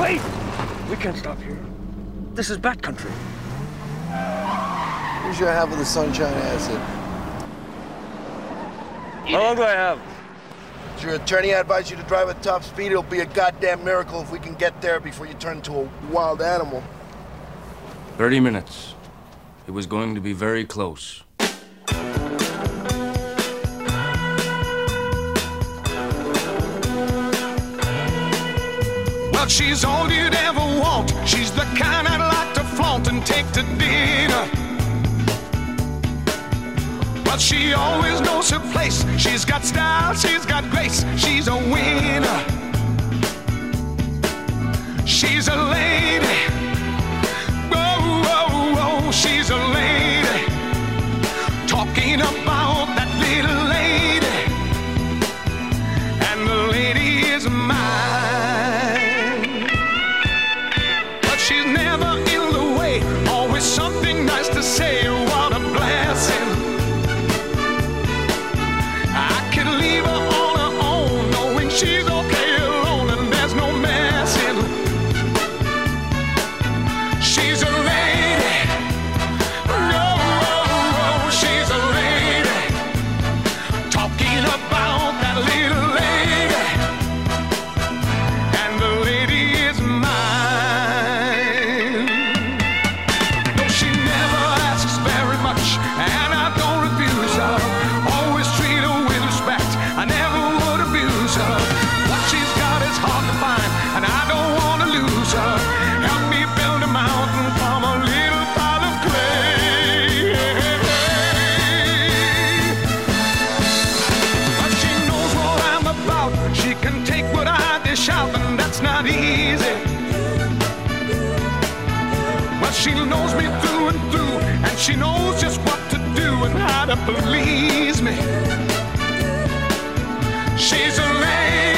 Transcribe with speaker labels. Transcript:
Speaker 1: Wait! We can't stop here. This is Bat Country.
Speaker 2: Here's your half of the sunshine acid.
Speaker 1: How long do I have?
Speaker 2: Does your attorney advise you to drive at top speed? It'll be a goddamn miracle if we can get there before you turn into a wild animal.
Speaker 3: 30 minutes. It was going to be very close.
Speaker 4: Well, she's all you'd ever want. She's the kind I'd like to flaunt and take to dinner. But she always knows her place. She's got style, she's got grace. She's a winner. She's a lady. Whoa, whoa, whoa, she's a lady. Talking about that little lady. And the lady is mine. But she's never in the way. Always something nice to say. What a blessing. Leave her on her own, knowing she's okay alone and there's no messing. She's a lady. No, she's a lady. Talking about that little lady. And the lady is mine. No, she never asks very much, and I don't refuse her. Always treat her with respect. I never would abuse her. What she's got is hard to find, and I don't want to lose her. Help me build a mountain from a little pile of clay. But she knows what I'm about. She can take what I dish out, and that's not easy. But she knows me through and through, and she knows just what to do and how to please me. She's a lady.